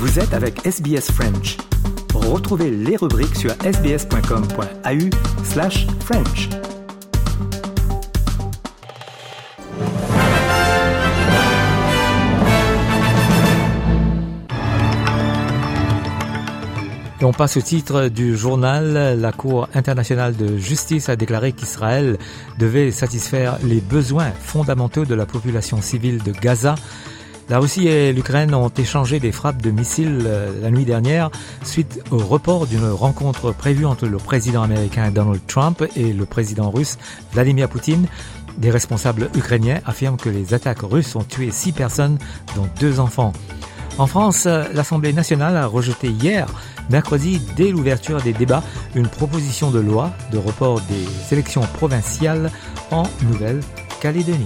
Vous êtes avec SBS French. Retrouvez les rubriques sur sbs.com.au/French. Et on passe au titre du journal. La Cour internationale de justice a déclaré qu'Israël devait satisfaire les besoins fondamentaux de la population civile de Gaza. La Russie et l'Ukraine ont échangé des frappes de missiles la nuit dernière suite au report d'une rencontre prévue entre le président américain Donald Trump et le président russe Vladimir Poutine. Des responsables ukrainiens affirment que les attaques russes ont tué 6 personnes, dont 2 enfants. En France, l'Assemblée nationale a rejeté hier, mercredi, dès l'ouverture des débats, une proposition de loi de report des élections provinciales en Nouvelle-Calédonie.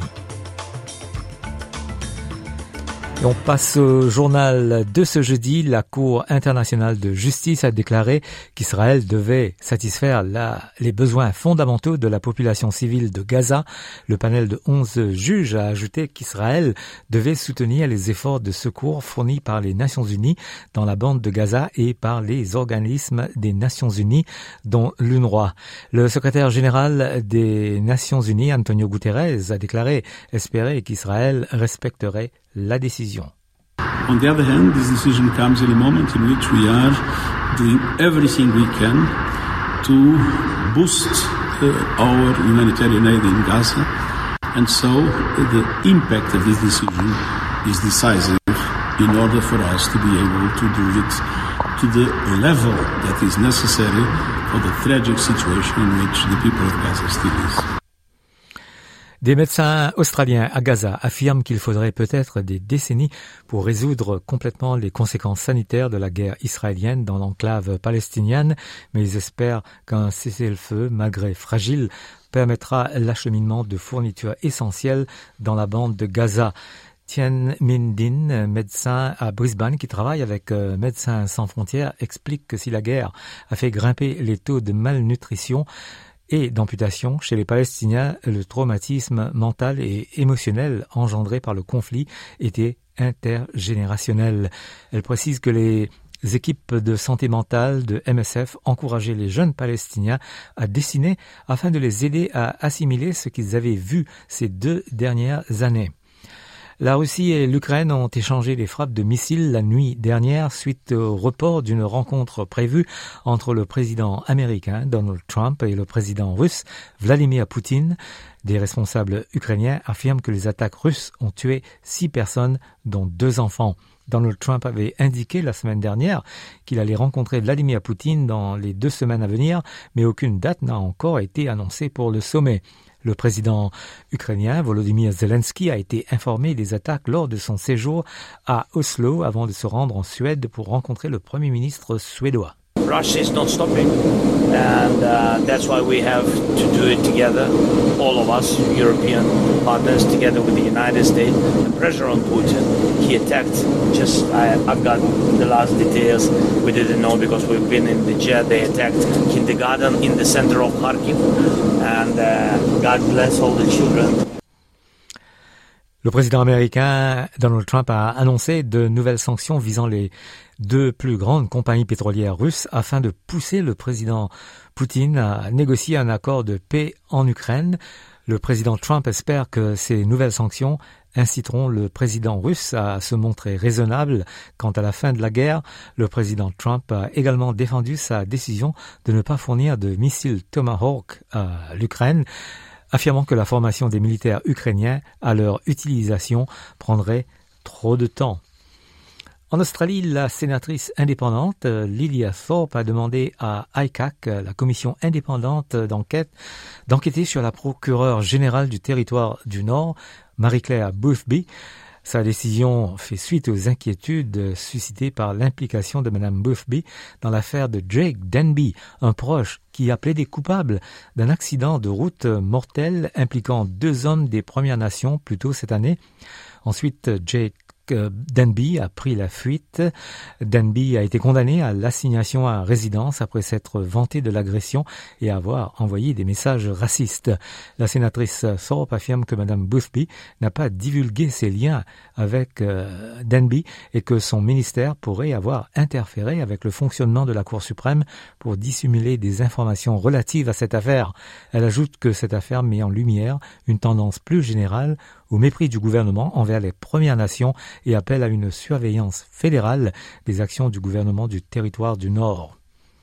Et on passe au journal de ce jeudi. La Cour internationale de justice a déclaré qu'Israël devait satisfaire les besoins fondamentaux de la population civile de Gaza. Le panel de 11 juges a ajouté qu'Israël devait soutenir les efforts de secours fournis par les Nations Unies dans la bande de Gaza et par les organismes des Nations Unies, dont l'UNRWA. Le secrétaire général des Nations Unies, Antonio Guterres, a déclaré espérer qu'Israël respecterait la décision. On the other hand, this decision comes in a moment in which we are doing everything we can to boost our humanitarian aid in Gaza, and so the impact of this decision is decisive in order for us to be able to do it to the level that is necessary for the tragic situation in which the people of Gaza still is. Des médecins australiens à Gaza affirment qu'il faudrait peut-être des décennies pour résoudre complètement les conséquences sanitaires de la guerre israélienne dans l'enclave palestinienne, mais ils espèrent qu'un cessez-le-feu, malgré fragile, permettra l'acheminement de fournitures essentielles dans la bande de Gaza. Tien Minh Dinh, médecin à Brisbane qui travaille avec Médecins sans frontières, explique que si la guerre a fait grimper les taux de malnutrition et d'amputation chez les Palestiniens, le traumatisme mental et émotionnel engendré par le conflit était intergénérationnel. Elle précise que les équipes de santé mentale de MSF encourageaient les jeunes Palestiniens à dessiner afin de les aider à assimiler ce qu'ils avaient vu ces 2 dernières années. La Russie et l'Ukraine ont échangé des frappes de missiles la nuit dernière suite au report d'une rencontre prévue entre le président américain Donald Trump et le président russe Vladimir Poutine. Des responsables ukrainiens affirment que les attaques russes ont tué 6 personnes, dont 2 enfants. Donald Trump avait indiqué la semaine dernière qu'il allait rencontrer Vladimir Poutine dans les 2 semaines à venir, mais aucune date n'a encore été annoncée pour le sommet. Le président ukrainien Volodymyr Zelensky a été informé des attaques lors de son séjour à Oslo avant de se rendre en Suède pour rencontrer le Premier ministre suédois. Russia is not stopping, and that's why we have to do it together, all of us, European partners, together with the United States. The pressure on Putin, he attacked, I've got the last details, we didn't know because we've been in the jet, they attacked kindergarten in the center of Kharkiv, and God bless all the children. Le président américain Donald Trump a annoncé de nouvelles sanctions visant les 2 plus grandes compagnies pétrolières russes afin de pousser le président Poutine à négocier un accord de paix en Ukraine. Le président Trump espère que ces nouvelles sanctions inciteront le président russe à se montrer raisonnable quant à la fin de la guerre. Le président Trump a également défendu sa décision de ne pas fournir de missiles Tomahawk à l'Ukraine, affirmant que la formation des militaires ukrainiens à leur utilisation prendrait trop de temps. En Australie, la sénatrice indépendante Lilia Thorpe a demandé à ICAC, la commission indépendante d'enquêter sur la procureure générale du territoire du Nord, Marie-Claire Boothby. Sa décision fait suite aux inquiétudes suscitées par l'implication de Mme Boothby dans l'affaire de Jake Denby, un proche qui a plaidé coupable d'un accident de route mortel impliquant 2 hommes des Premières Nations plus tôt cette année. Ensuite, Jake Denby a pris la fuite. Denby a été condamné à l'assignation à résidence après s'être vanté de l'agression et avoir envoyé des messages racistes. La sénatrice Thorpe affirme que Mme Boothby n'a pas divulgué ses liens avec Denby et que son ministère pourrait avoir interféré avec le fonctionnement de la Cour suprême pour dissimuler des informations relatives à cette affaire. Elle ajoute que cette affaire met en lumière une tendance plus générale au mépris du gouvernement envers les Premières Nations et appelle à une surveillance fédérale des actions du gouvernement du territoire du Nord.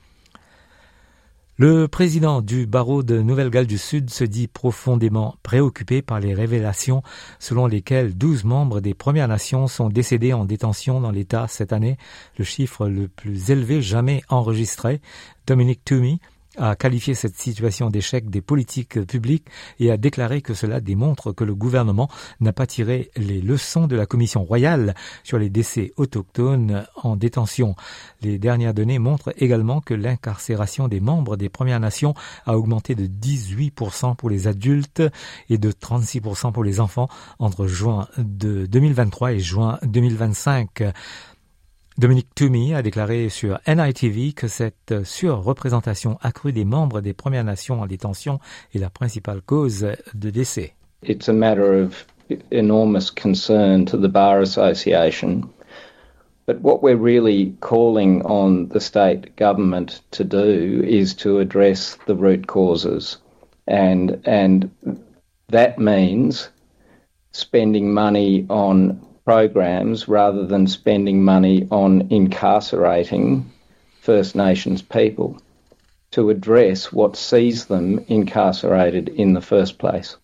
Le président du barreau de Nouvelle-Galles du Sud se dit profondément préoccupé par les révélations selon lesquelles 12 membres des Premières Nations sont décédés en détention dans l'État cette année, le chiffre le plus élevé jamais enregistré. Dominic Toomey a qualifié cette situation d'échec des politiques publiques et a déclaré que cela démontre que le gouvernement n'a pas tiré les leçons de la Commission royale sur les décès autochtones en détention. Les dernières données montrent également que l'incarcération des membres des Premières Nations a augmenté de 18% pour les adultes et de 36% pour les enfants entre juin de 2023 et juin 2025. Dominic Toomey a déclaré sur NITV que cette surreprésentation accrue des membres des Premières Nations en détention est la principale cause de décès. It's a matter of enormous concern to the Bar Association. But what we're really calling on the state government to do is to address the root causes. And that means spending money on programs rather than spending money on incarcerating First Nations people to address what sees them incarcerated in the first place.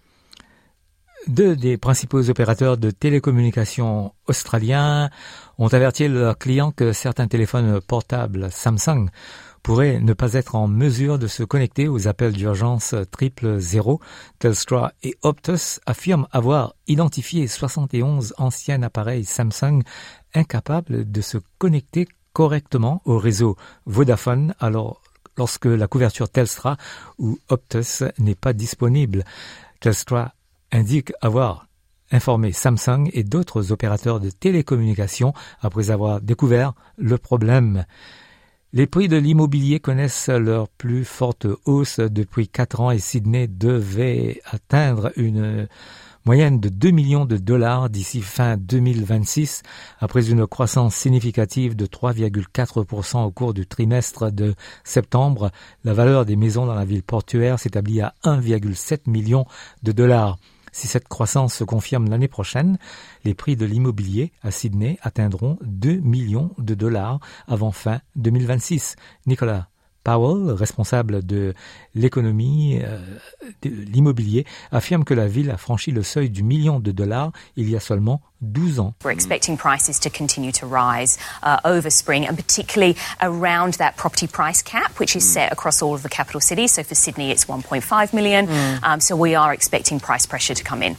Deux des principaux opérateurs de télécommunications australiens ont averti leurs clients que certains téléphones portables Samsung pourraient ne pas être en mesure de se connecter aux appels d'urgence 000. Telstra et Optus affirment avoir identifié 71 anciens appareils Samsung incapables de se connecter correctement au réseau Vodafone alors lorsque la couverture Telstra ou Optus n'est pas disponible. Telstra indique avoir informé Samsung et d'autres opérateurs de télécommunications après avoir découvert le problème. Les prix de l'immobilier connaissent leur plus forte hausse depuis 4 ans et Sydney devait atteindre une moyenne de 2 millions de dollars d'ici fin 2026, après une croissance significative de 3,4% au cours du trimestre de septembre. La valeur des maisons dans la ville portuaire s'établit à 1,7 million de dollars. Si cette croissance se confirme l'année prochaine, les prix de l'immobilier à Sydney atteindront 2 millions de dollars avant fin 2026. Nicolas Powell, responsable de l'économie de l'immobilier, affirme que la ville a franchi le seuil du million de dollars il y a seulement 12 ans. We're expecting prices to continue to rise over spring and particularly around that property price cap, which is set across all of the capital cities. So for Sydney, it's 1.5 million. So we are expecting price pressure to come in.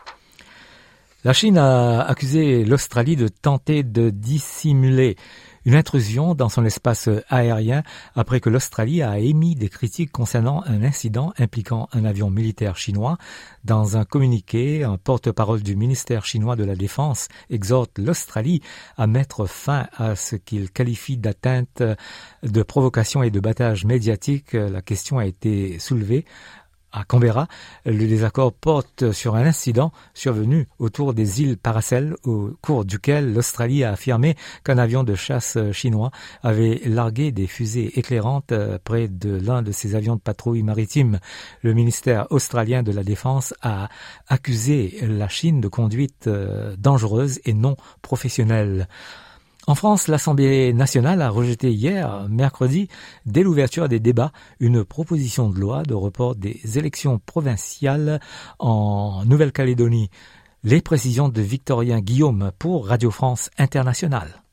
La Chine a accusé l'Australie de tenter de dissimuler une intrusion dans son espace aérien après que l'Australie a émis des critiques concernant un incident impliquant un avion militaire chinois. Dans un communiqué, un porte-parole du ministère chinois de la Défense exhorte l'Australie à mettre fin à ce qu'il qualifie d'atteinte, de provocation et de battage médiatique. La question a été soulevée à Canberra. Le désaccord porte sur un incident survenu autour des îles Paracel, au cours duquel l'Australie a affirmé qu'un avion de chasse chinois avait largué des fusées éclairantes près de l'un de ses avions de patrouille maritime. Le ministère australien de la Défense a accusé la Chine de conduite dangereuse et non professionnelle. En France, l'Assemblée nationale a rejeté hier, mercredi, dès l'ouverture des débats, une proposition de loi de report des élections provinciales en Nouvelle-Calédonie. Les précisions de Victorien Guillaume pour Radio France Internationale.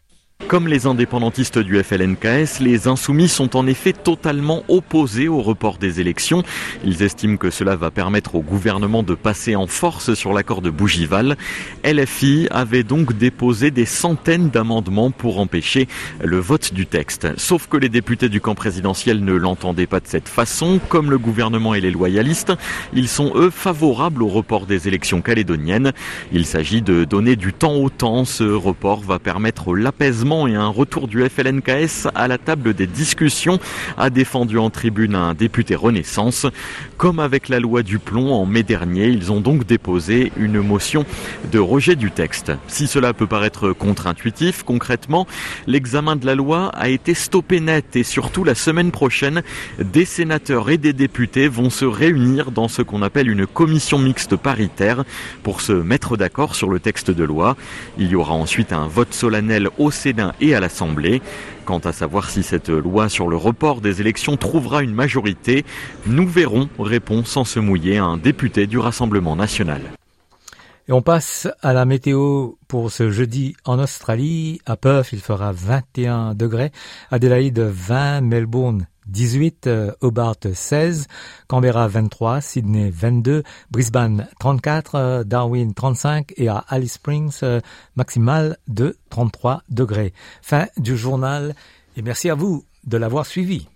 Comme les indépendantistes du FLNKS, les Insoumis sont en effet totalement opposés au report des élections. Ils estiment que cela va permettre au gouvernement de passer en force sur l'accord de Bougival. LFI avait donc déposé des centaines d'amendements pour empêcher le vote du texte. Sauf que les députés du camp présidentiel ne l'entendaient pas de cette façon. Comme le gouvernement et les loyalistes, ils sont eux favorables au report des élections calédoniennes. Il s'agit de donner du temps au temps. Ce report va permettre l'apaisement et un retour du FLNKS à la table des discussions, a défendu en tribune un député Renaissance. Comme avec la loi Duplon en mai dernier, ils ont donc déposé une motion de rejet du texte. Si cela peut paraître contre-intuitif, concrètement, l'examen de la loi a été stoppé net et surtout la semaine prochaine, des sénateurs et des députés vont se réunir dans ce qu'on appelle une commission mixte paritaire pour se mettre d'accord sur le texte de loi. Il y aura ensuite un vote solennel au Sénat et à l'Assemblée. Quant à savoir si cette loi sur le report des élections trouvera une majorité, nous verrons, répond sans se mouiller un député du Rassemblement national. Et on passe à la météo pour ce jeudi en Australie. À Perth, il fera 21 degrés. Adélaïde 20, Melbourne 18, Hobart 16, Canberra 23, Sydney 22, Brisbane 34, Darwin 35 et à Alice Springs, maximale de 33 degrés. Fin du journal et merci à vous de l'avoir suivi.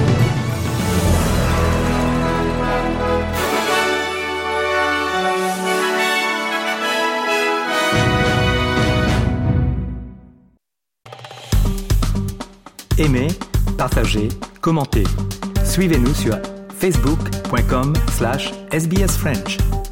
Aimez, partagez, commentez. Suivez-nous sur facebook.com/sbsfrench.